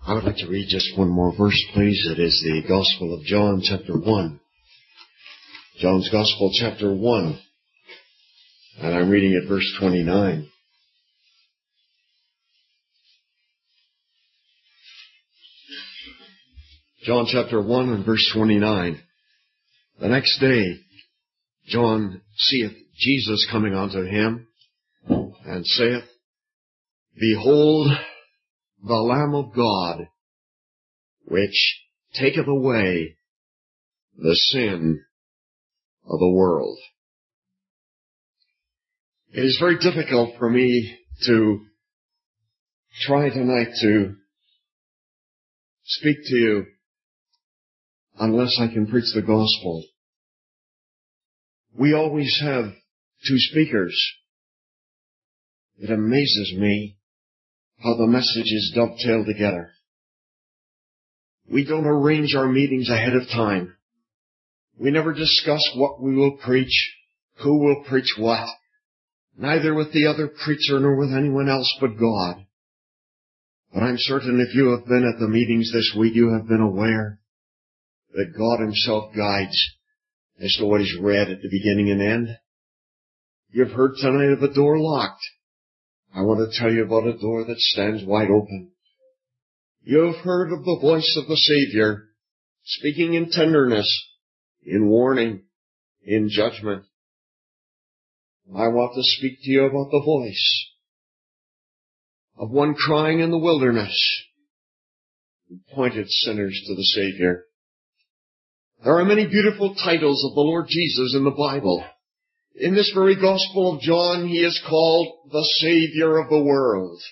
I would like to read just one more verse, please. It is the Gospel of John, chapter 1. John's Gospel, chapter 1. And I'm reading at verse 29. John chapter 1 and verse 29. The next day, John seeth Jesus coming unto him, and saith, Behold, the Lamb of God, which taketh away the sin of the world. It is very difficult for me to try tonight to speak to you unless I can preach the gospel. We always have two speakers. It amazes me how the messages dovetail together. We don't arrange our meetings ahead of time. We never discuss what we will preach, who will preach what, neither with the other preacher nor with anyone else but God. But I'm certain if you have been at the meetings this week, you have been aware that God Himself guides as to what is read at the beginning and end. You've heard tonight of a door locked. I want to tell you about a door that stands wide open. You have heard of the voice of the Savior speaking in tenderness, in warning, in judgment. I want to speak to you about the voice of one crying in the wilderness who pointed sinners to the Savior. There are many beautiful titles of the Lord Jesus in the Bible. In this very Gospel of John, He is called the Savior of the world.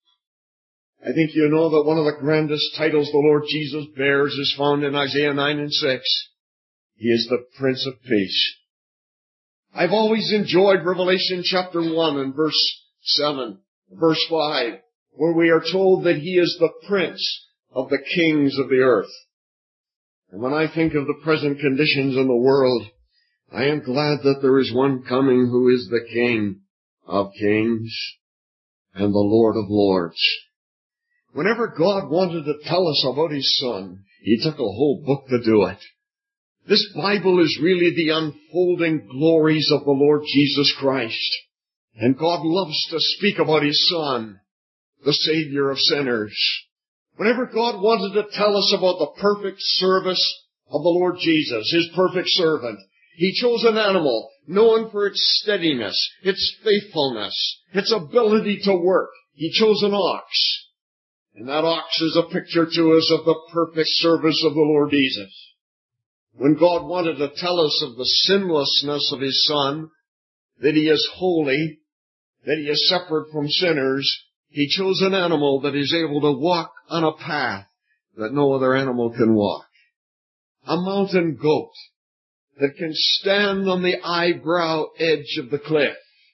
I think you know that one of the grandest titles the Lord Jesus bears is found in Isaiah 9 and 6. He is the Prince of Peace. I've always enjoyed Revelation chapter 1 and verse 7, verse 5, where we are told that He is the Prince of the kings of the earth. And when I think of the present conditions in the world, I am glad that there is one coming who is the King of kings and the Lord of lords. Whenever God wanted to tell us about His Son, He took a whole book to do it. This Bible is really the unfolding glories of the Lord Jesus Christ. And God loves to speak about His Son, the Savior of sinners. Whenever God wanted to tell us about the perfect service of the Lord Jesus, His perfect servant, He chose an animal known for its steadiness, its faithfulness, its ability to work. He chose an ox. And that ox is a picture to us of the perfect service of the Lord Jesus. When God wanted to tell us of the sinlessness of His Son, that He is holy, that He is separate from sinners, He chose an animal that is able to walk on a path that no other animal can walk. A mountain goat that can stand on the eyebrow edge of the cliff,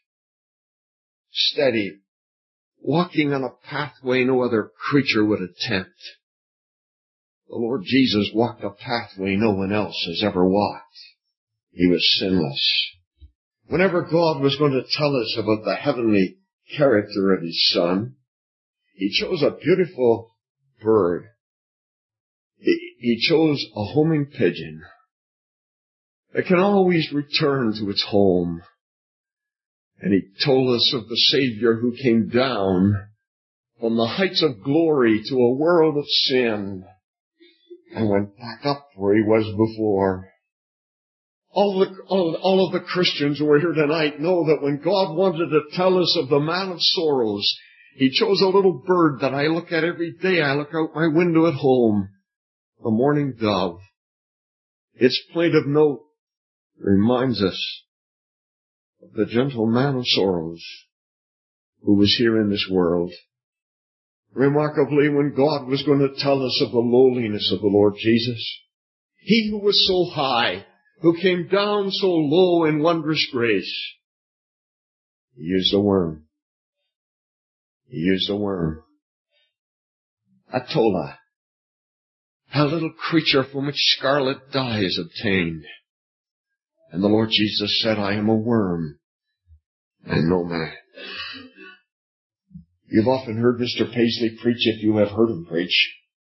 steady, walking on a pathway no other creature would attempt. The Lord Jesus walked a pathway no one else has ever walked. He was sinless. Whenever God was going to tell us about the heavenly character of His Son, He chose a beautiful bird. He chose a homing pigeon that can always return to its home. And He told us of the Savior who came down from the heights of glory to a world of sin and went back up where He was before. All of the Christians who are here tonight know that when God wanted to tell us of the man of sorrows, He chose a little bird that I look at every day. I look out my window at home, the mourning dove. Its plaintive note reminds us of the gentle man of sorrows who was here in this world. Remarkably, when God was going to tell us of the lowliness of the Lord Jesus, He who was so high, who came down so low in wondrous grace, He used a worm. He used a worm. A tola, a little creature from which scarlet dye is obtained. And the Lord Jesus said, I am a worm and no man. You've often heard Mr. Paisley preach, if you have heard him preach,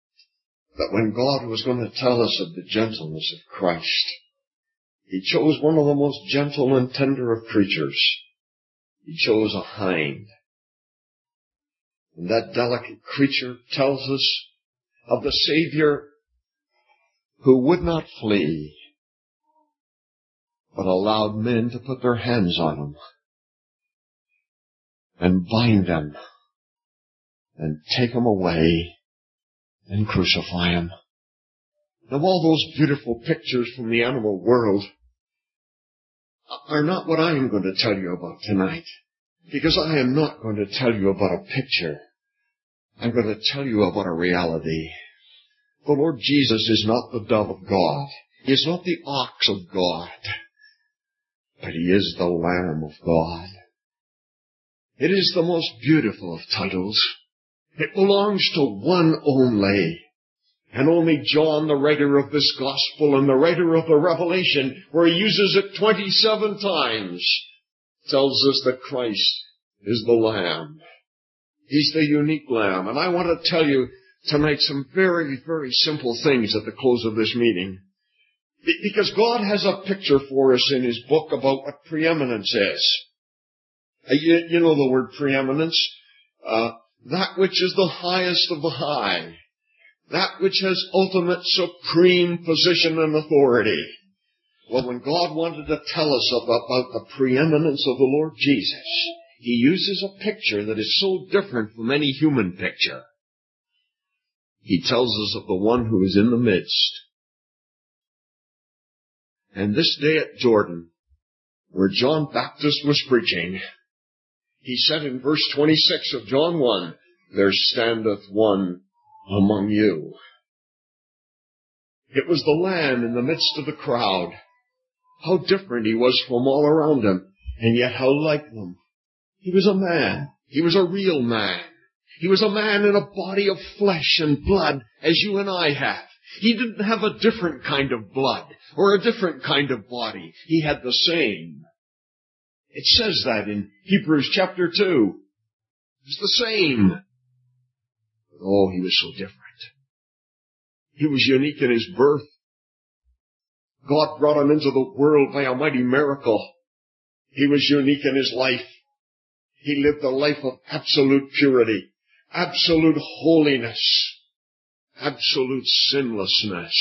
that when God was going to tell us of the gentleness of Christ, He chose one of the most gentle and tender of creatures. He chose a hind. And that delicate creature tells us of the Savior who would not flee, but allowed men to put their hands on him and bind him and take him away and crucify him. Now, all those beautiful pictures from the animal world are not what I am going to tell you about tonight, because I am not going to tell you about a picture. I'm going to tell you about a reality. The Lord Jesus is not the dove of God. He is not the ox of God, but He is the Lamb of God. It is the most beautiful of titles. It belongs to one only. And only John, the writer of this gospel and the writer of the Revelation, where he uses it 27 times, tells us that Christ is the Lamb. He's the unique Lamb. And I want to tell you tonight some very, very simple things at the close of this meeting. Because God has a picture for us in His book about what preeminence is. You know the word preeminence. That which is the highest of the high. That which has ultimate supreme position and authority. Well, when God wanted to tell us about the preeminence of the Lord Jesus, He uses a picture that is so different from any human picture. He tells us of the one who is in the midst. And this day at Jordan, where John Baptist was preaching, he said in verse 26 of John 1, "There standeth one among you." It was the Lamb in the midst of the crowd. How different He was from all around Him, and yet how like them. He was a man. He was a real man. He was a man in a body of flesh and blood, as you and I have. He didn't have a different kind of blood or a different kind of body. He had the same. It says that in Hebrews chapter 2. It's the same. Oh, He was so different. He was unique in His birth. God brought Him into the world by a mighty miracle. He was unique in His life. He lived a life of absolute purity, absolute holiness, absolute sinlessness.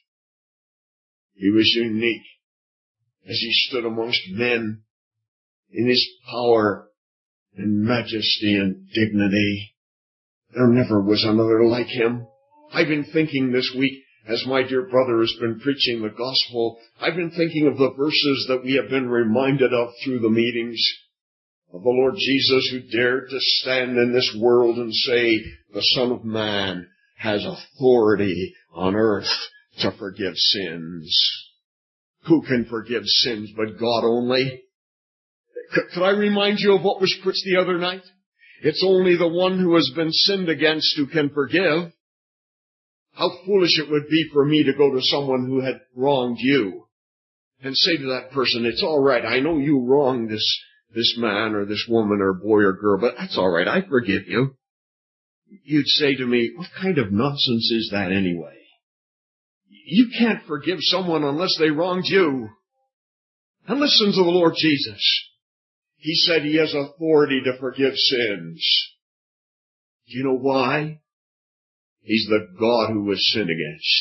He was unique as He stood amongst men in His power and majesty and dignity. There never was another like Him. I've been thinking this week, as my dear brother has been preaching the gospel, I've been thinking of the verses that we have been reminded of through the meetings, of the Lord Jesus who dared to stand in this world and say, the Son of Man has authority on earth to forgive sins. Who can forgive sins but God only? Could I remind you of what was preached the other night? It's only the one who has been sinned against who can forgive. How foolish it would be for me to go to someone who had wronged you and say to that person, it's all right, I know you wronged this man or this woman or boy or girl, but that's all right, I forgive you. You'd say to me, what kind of nonsense is that anyway? You can't forgive someone unless they wronged you. And listen to the Lord Jesus. He said He has authority to forgive sins. Do you know why? He's the God who was sinned against.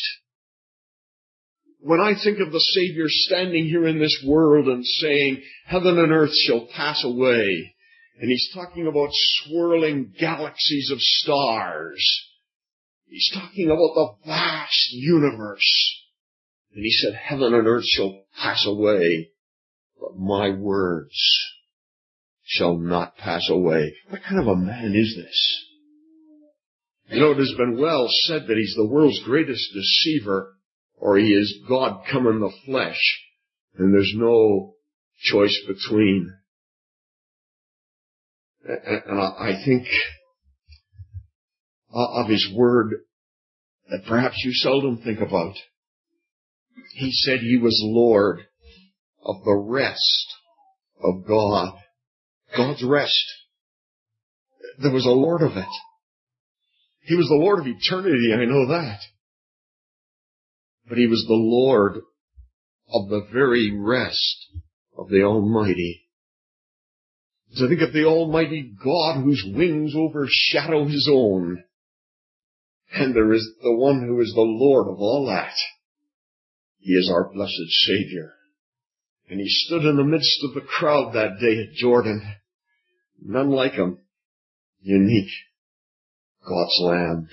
When I think of the Savior standing here in this world and saying, heaven and earth shall pass away, and He's talking about swirling galaxies of stars. He's talking about the vast universe. And He said, heaven and earth shall pass away, but my words shall not pass away. What kind of a man is this? You know, it has been well said that He's the world's greatest deceiver, or He is God come in the flesh, and there's no choice between. And I think of His word that perhaps you seldom think about. He said He was Lord of the rest of God. God's rest. There was a Lord of it. He was the Lord of eternity, I know that. but he was the Lord of the very rest of the Almighty. To think of the Almighty God whose wings overshadow his own. And there is the one who is the Lord of all that. He is our blessed Savior. And he stood in the midst of the crowd that day at Jordan. None like him. Unique. God's Lamb.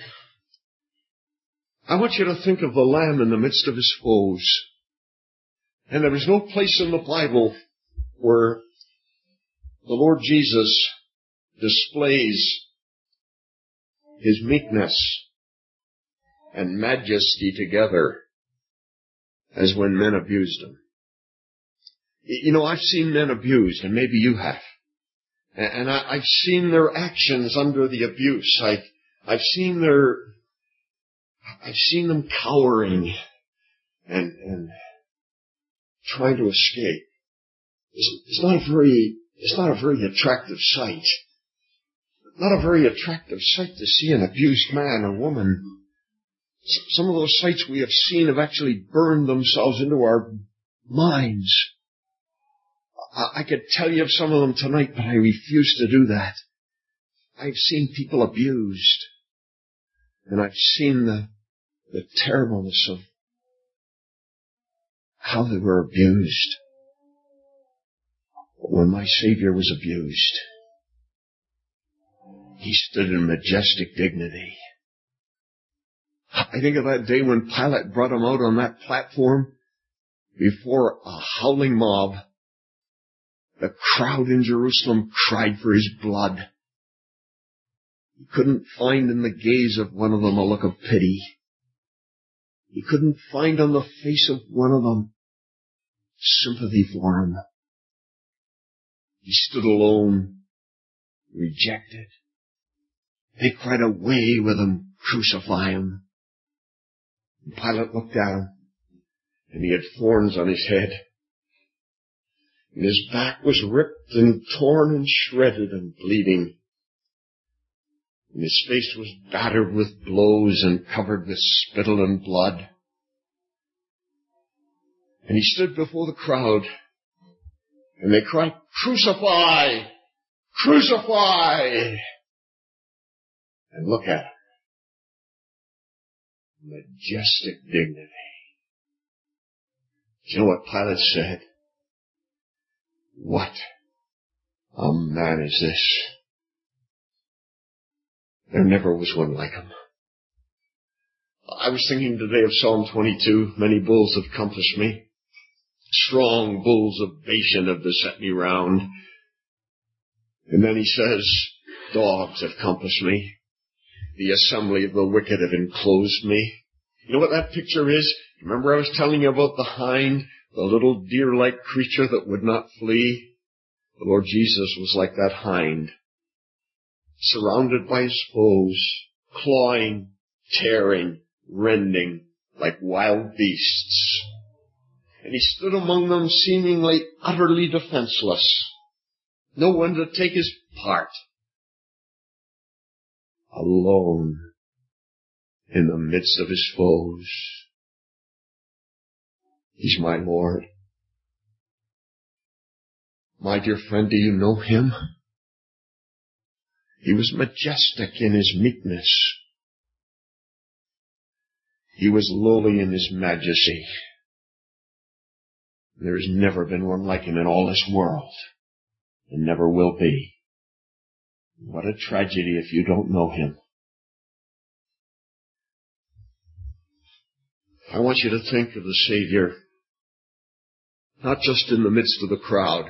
I want you to think of the Lamb in the midst of his foes. And there is no place in the Bible where the Lord Jesus displays his meekness and majesty together as when men abused him. You know, I've seen men abused, and maybe you have. And I've seen their actions under the abuse. I've seen them cowering and trying to escape. It's not a very attractive sight. Not a very attractive sight to see an abused man or woman. Some of those sights we have seen have actually burned themselves into our minds. I could tell you of some of them tonight, but I refuse to do that. I've seen people abused, and I've seen the terribleness of how they were abused. But when my Savior was abused, he stood in majestic dignity. I think of that day when Pilate brought him out on that platform before a howling mob. The crowd in Jerusalem cried for his blood. He couldn't find in the gaze of one of them a look of pity. He couldn't find on the face of one of them sympathy for him. He stood alone, rejected. They cried, "Away with him, crucify him." And Pilate looked at him, and he had thorns on his head. And his back was ripped and torn and shredded and bleeding. And his face was battered with blows and covered with spittle and blood. And he stood before the crowd, and they cried, "Crucify! Crucify!" And look at him. Majestic dignity. Do you know what Pilate said? "What a man is this? There never was one like him." I was thinking today of Psalm 22, "Many bulls have compassed me. Strong bulls of Bashan have beset me round." And then he says, "Dogs have compassed me. The assembly of the wicked have enclosed me." You know what that picture is? Remember I was telling you about the hind? The little deer-like creature that would not flee. The Lord Jesus was like that hind, surrounded by his foes, clawing, tearing, rending like wild beasts. And he stood among them seemingly utterly defenseless. No one to take his part. Alone in the midst of his foes. He's my Lord. My dear friend, do you know him? He was majestic in his meekness. He was lowly in his majesty. There has never been one like him in all this world, and never will be. What a tragedy if you don't know him. I want you to think of the Savior, not just in the midst of the crowd,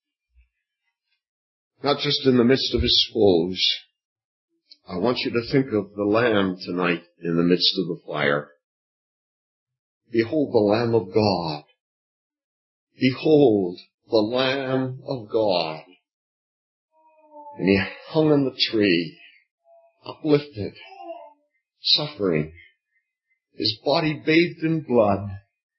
not just in the midst of his foes. I want you to think of the Lamb tonight in the midst of the fire. Behold the Lamb of God. Behold the Lamb of God. And he hung on the tree, uplifted, suffering, his body bathed in blood.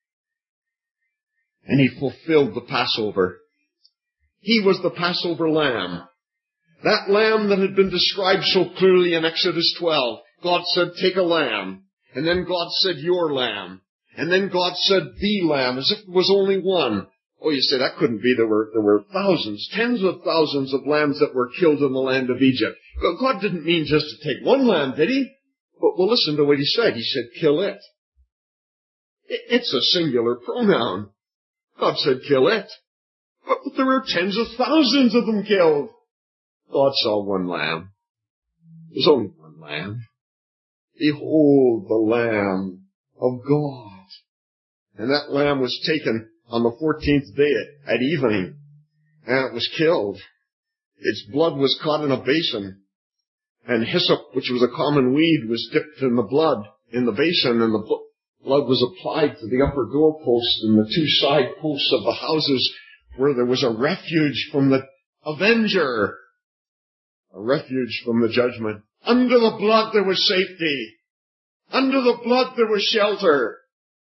And he fulfilled the Passover. He was the Passover lamb. That lamb that had been described so clearly in Exodus 12. God said, "Take a lamb." And then God said, "Your lamb." And then God said, the lamb, as if it was only one. Oh, you say that couldn't be. There were thousands, tens of thousands of lambs that were killed in the land of Egypt. God didn't mean just to take one lamb, did he? But well, listen to what he said. He said, kill it. It's a singular pronoun. God said, kill it. But there were tens of thousands of them killed. God saw one lamb. There's only one lamb. Behold the Lamb of God. And that lamb was taken on the 14th day at evening, and it was killed. Its blood was caught in a basin, and hyssop, which was a common weed, was dipped in the blood in the basin, and the blood was applied to the upper doorposts and the two side posts of the houses where there was a refuge from the avenger, a refuge from the judgment. Under the blood there was safety. Under the blood there was shelter.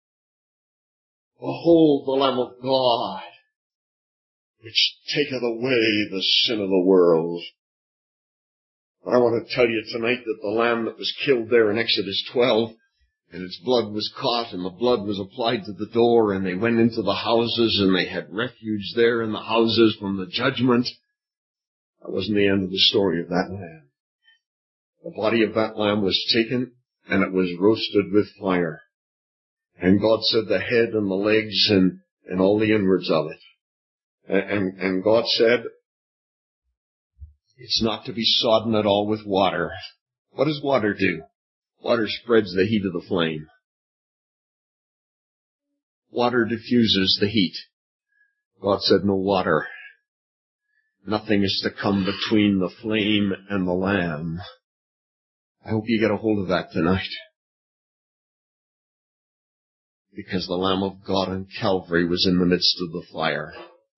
Behold the Lamb of God, which taketh away the sin of the world. But I want to tell you tonight that the lamb that was killed there in Exodus 12, and its blood was caught, and the blood was applied to the door, and they went into the houses, and they had refuge there in the houses from the judgment. That wasn't the end of the story of that lamb. The body of that lamb was taken, and it was roasted with fire. And God said the head and the legs and all the inwards of it. And God said, it's not to be sodden at all with water. What does water do? Water spreads the heat of the flame. Water diffuses the heat. God said no water. Nothing is to come between the flame and the lamb. I hope you get a hold of that tonight. Because the Lamb of God on Calvary was in the midst of the fire.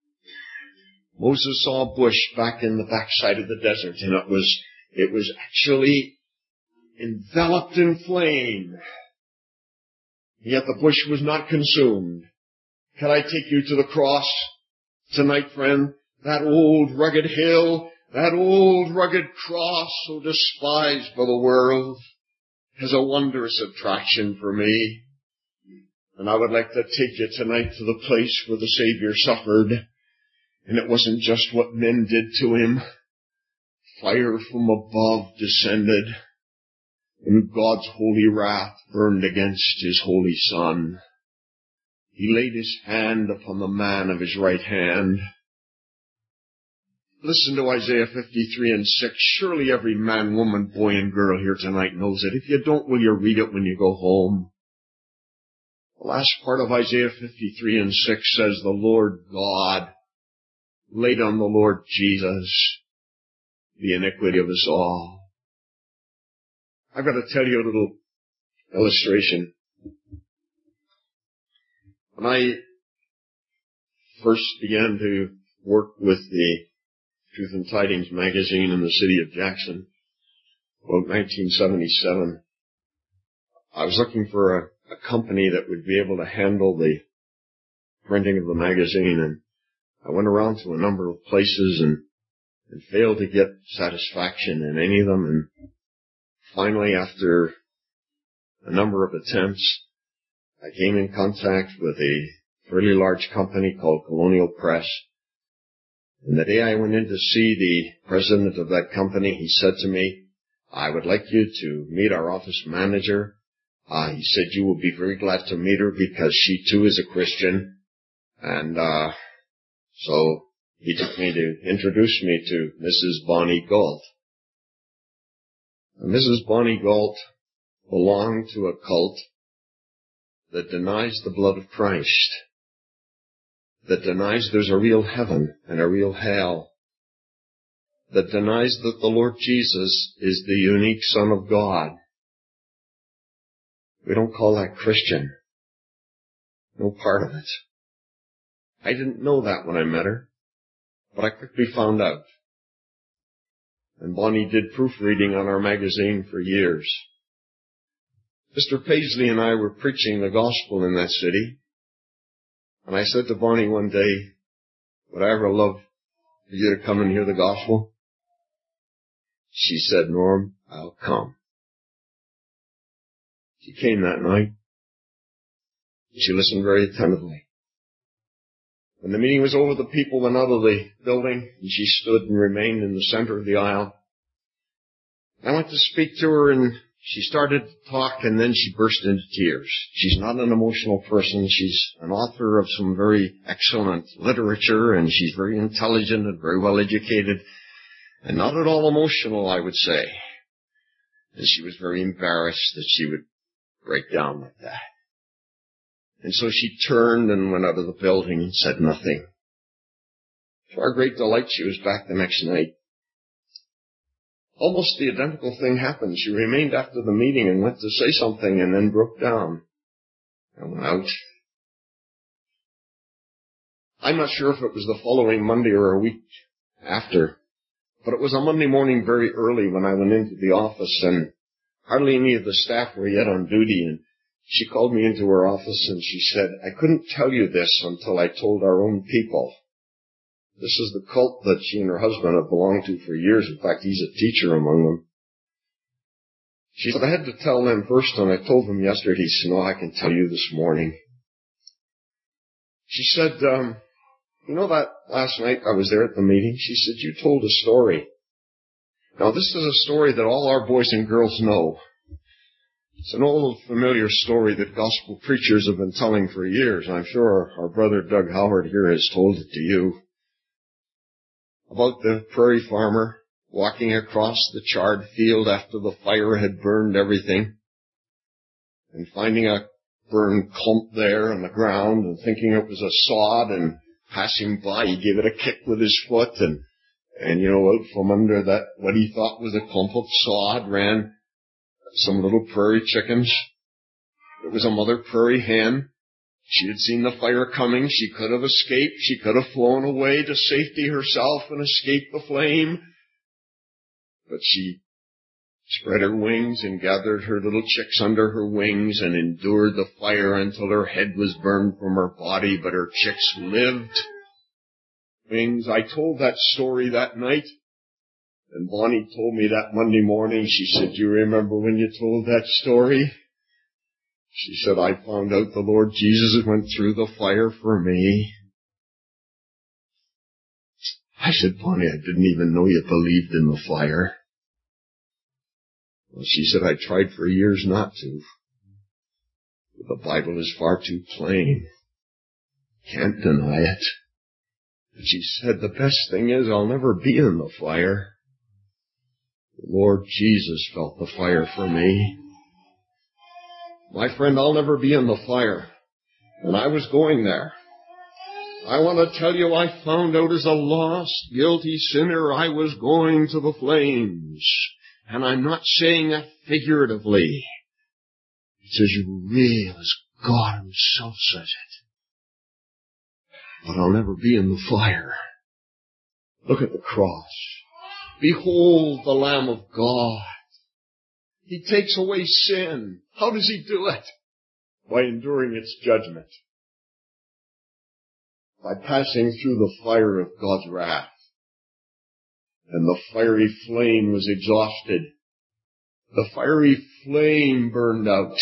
Moses saw a bush back in the backside of the desert, and it was actually enveloped in flame. Yet the bush was not consumed. Can I take you to the cross tonight, friend? That old rugged hill, that old rugged cross so despised by the world has a wondrous attraction for me. And I would like to take you tonight to the place where the Savior suffered. And it wasn't just what men did to him. Fire from above descended, and God's holy wrath burned against his holy Son. He laid his hand upon the man of his right hand. Listen to Isaiah 53 and 6. Surely every man, woman, boy, and girl here tonight knows it. If you don't, will you read it when you go home? The last part of Isaiah 53 and 6 says, the Lord God laid on the Lord Jesus the iniquity of us all. I've got to tell you a little illustration. When I first began to work with the Truth and Tidings magazine in the city of Jackson, about 1977, I was looking for a company that would be able to handle the printing of the magazine, and I went around to a number of places and failed to get satisfaction in any of them. And finally, after a number of attempts, I came in contact with a fairly large company called Colonial Press. And the day I went in to see the president of that company, he said to me, I would like you to meet our office manager. He said you will be very glad to meet her because she too is a Christian. And so he took me to introduce me to Mrs. Bonnie Galt. Mrs. Bonnie Galt belonged to a cult that denies the blood of Christ, that denies there's a real heaven and a real hell, that denies that the Lord Jesus is the unique Son of God. We don't call that Christian. No part of it. I didn't know that when I met her, but I quickly found out. And Bonnie did proofreading on our magazine for years. Mr. Paisley and I were preaching the gospel in that city, and I said to Bonnie one day, would I ever love for you to come and hear the gospel? She said, Norm, I'll come. She came that night. She listened very attentively. When the meeting was over, the people went out of the building, and she stood and remained in the center of the aisle. I went to speak to her, and she started to talk, and then she burst into tears. She's not an emotional person. She's an author of some very excellent literature, and she's very intelligent and very well educated, and not at all emotional, I would say. And she was very embarrassed that she would break down like that. And so she turned and went out of the building and said nothing. To our great delight, she was back the next night. Almost the identical thing happened. She remained after the meeting and went to say something and then broke down and went out. I'm not sure if it was the following Monday or a week after, but it was a Monday morning very early when I went into the office, and hardly any of the staff were yet on duty, and she called me into her office and she said, I couldn't tell you this until I told our own people. This is the cult that she and her husband have belonged to for years. In fact, he's a teacher among them. She said, I had to tell them first, and I told them yesterday. She said, no, I can tell you this morning. She said, you know that last night I was there at the meeting? She said, you told a story. Now, this is a story that all our boys and girls know. It's an old familiar story that gospel preachers have been telling for years. I'm sure our brother Doug Howard here has told it to you. About the prairie farmer walking across the charred field after the fire had burned everything, and finding a burned clump there on the ground and thinking it was a sod, and passing by he gave it a kick with his foot, and out from under that what he thought was a clump of sod ran some little prairie chickens. It was a mother prairie hen. She had seen the fire coming. She could have escaped. She could have flown away to safety herself and escaped the flame. But she spread her wings and gathered her little chicks under her wings and endured the fire until her head was burned from her body, but her chicks lived. Wings. I told that story that night. And Bonnie told me that Monday morning, she said, do you remember when you told that story? She said, I found out the Lord Jesus went through the fire for me. I said, Bonnie, I didn't even know you believed in the fire. Well, she said, I tried for years not to. But the Bible is far too plain. Can't deny it. And she said, the best thing is I'll never be in the fire. The Lord Jesus felt the fire for me. My friend, I'll never be in the fire. And I was going there. I want to tell you, I found out as a lost, guilty sinner, I was going to the flames. And I'm not saying that figuratively. It's as real as God himself says it. But I'll never be in the fire. Look at the cross. Behold the Lamb of God. He takes away sin. How does he do it? By enduring its judgment. By passing through the fire of God's wrath. And the fiery flame was exhausted. The fiery flame burned out.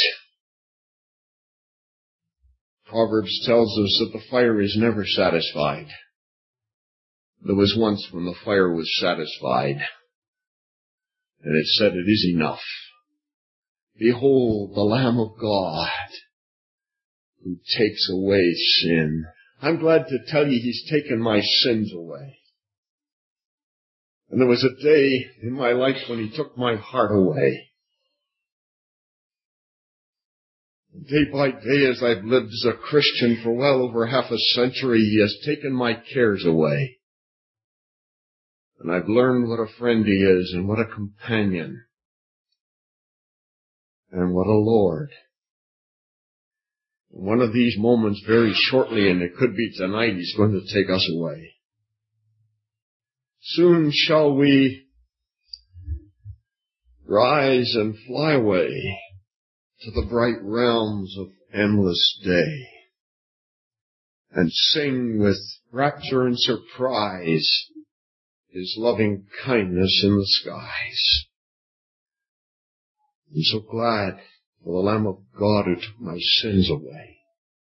Proverbs tells us that the fire is never satisfied. There was once when the fire was satisfied, and it said, it is enough. Behold the Lamb of God who takes away sin. I'm glad to tell you he's taken my sins away. And there was a day in my life when he took my heart away. Day by day, as I've lived as a Christian for well over half a century, he has taken my cares away. And I've learned what a friend he is, and what a companion, and what a Lord. One of these moments very shortly, and it could be tonight, he's going to take us away. Soon shall we rise and fly away to the bright realms of endless day, and sing with rapture and surprise his loving kindness in the skies. I'm so glad for the Lamb of God who took my sins away.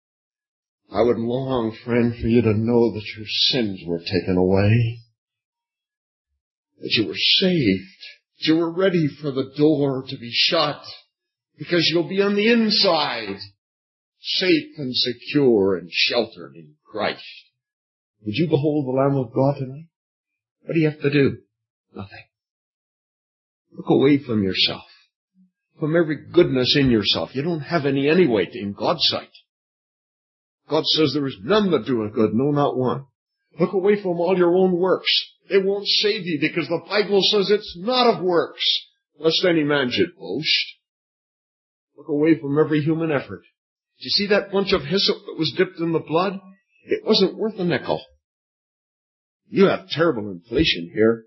I would long, friend, for you to know that your sins were taken away, that you were saved, that you were ready for the door to be shut, because you'll be on the inside, safe and secure and sheltered in Christ. Would you behold the Lamb of God tonight? What do you have to do? Nothing. Look away from yourself, from every goodness in yourself. You don't have any anyway in God's sight. God says there is none that doeth good, no, not one. Look away from all your own works. It won't save you because the Bible says it's not of works, lest any man should boast. Look away from every human effort. Did you see that bunch of hyssop that was dipped in the blood? It wasn't worth a nickel. You have terrible inflation here.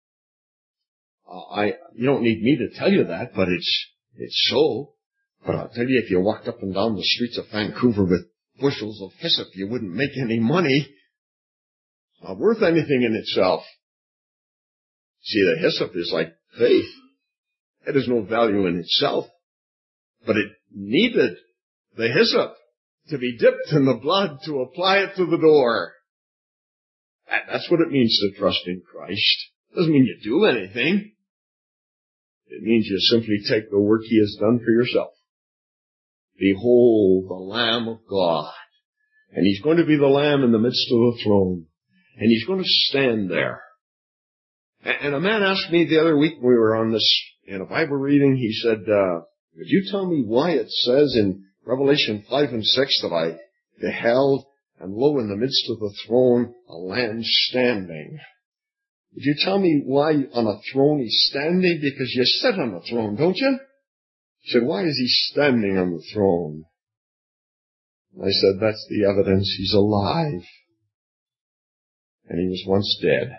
You don't need me to tell you that, but it's so. But I'll tell you, if you walked up and down the streets of Vancouver with bushels of hyssop, you wouldn't make any money. It's not worth anything in itself. See, the hyssop is like faith. It has no value in itself. But it needed the hyssop to be dipped in the blood to apply it to the door. That's what it means to trust in Christ. It doesn't mean you do anything. It means you simply take the work He has done for yourself. Behold the Lamb of God. And He's going to be the Lamb in the midst of the throne. And He's going to stand there. And a man asked me the other week when we were on this, in a Bible reading, he said, could you tell me why it says in Revelation 5 and 6 that I beheld, and lo, in the midst of the throne, a Lamb standing? Would you tell me why on a throne He's standing? Because you sit on the throne, don't you? He said, why is He standing on the throne? And I said, that's the evidence He's alive. And He was once dead.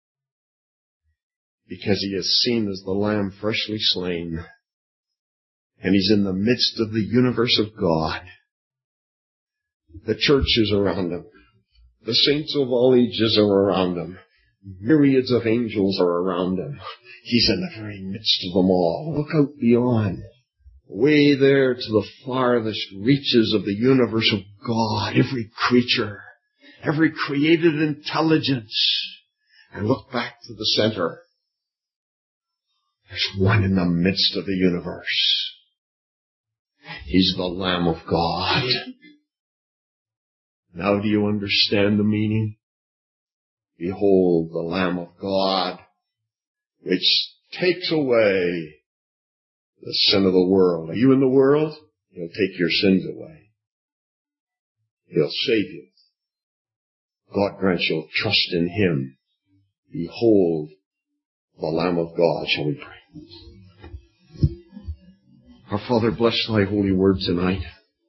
Because He is seen as the Lamb freshly slain. And He's in the midst of the universe of God. The church is around Him. The saints of all ages are around Him. Myriads of angels are around Him. He's in the very midst of them all. Look out beyond. Way there to the farthest reaches of the universe of God. Every creature. Every created intelligence. And look back to the center. There's one in the midst of the universe. He's the Lamb of God. Now do you understand the meaning? Behold the Lamb of God, which takes away the sin of the world. Are you in the world? He'll take your sins away. He'll save you. God grant you'll trust in Him. Behold the Lamb of God. Shall we pray? Our Father, bless Thy holy word tonight.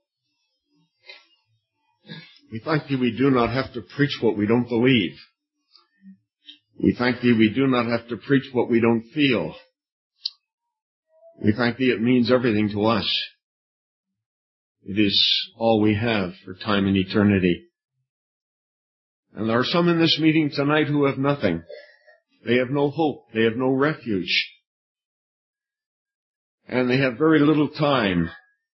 We thank Thee we do not have to preach what we don't believe. We thank Thee we do not have to preach what we don't feel. We thank Thee it means everything to us. It is all we have for time and eternity. And there are some in this meeting tonight who have nothing. They have no hope. They have no refuge. And they have very little time.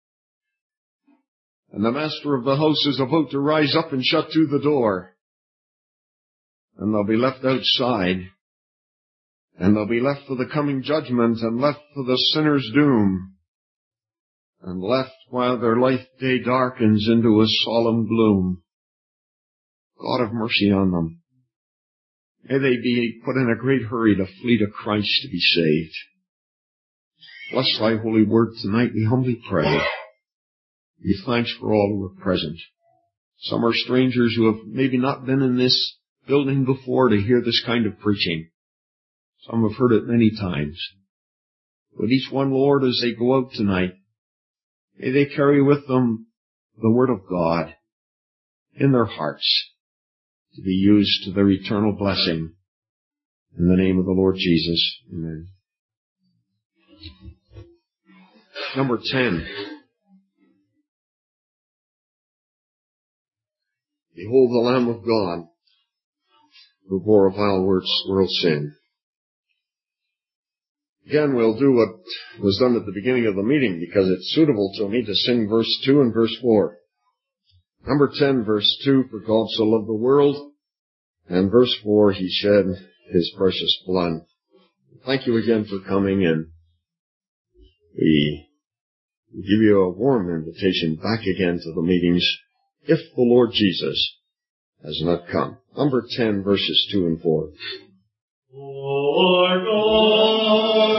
And the master of the house is about to rise up and shut to the door. And they'll be left outside. And they'll be left for the coming judgment and left for the sinner's doom. And left while their life day darkens into a solemn gloom. God have mercy on them. May they be put in a great hurry to flee to Christ to be saved. Bless Thy holy word tonight, we humbly pray. Give thanks for all who are present. Some are strangers who have maybe not been in this building before to hear this kind of preaching. Some have heard it many times. But each one, Lord, as they go out tonight, may they carry with them the Word of God in their hearts to be used to their eternal blessing. In the name of the Lord Jesus. Amen. Number 10. Behold the Lamb of God, who bore a vile world sin. Again, we'll do what was done at the beginning of the meeting because it's suitable to me to sing verse 2 and verse 4. Number 10, verse 2, for God so loved the world. And verse 4, he shed his precious blood. Thank you again for coming, and we give you a warm invitation back again to the meetings if the Lord Jesus has not come. Number 10, verses 2 and 4. Lord God.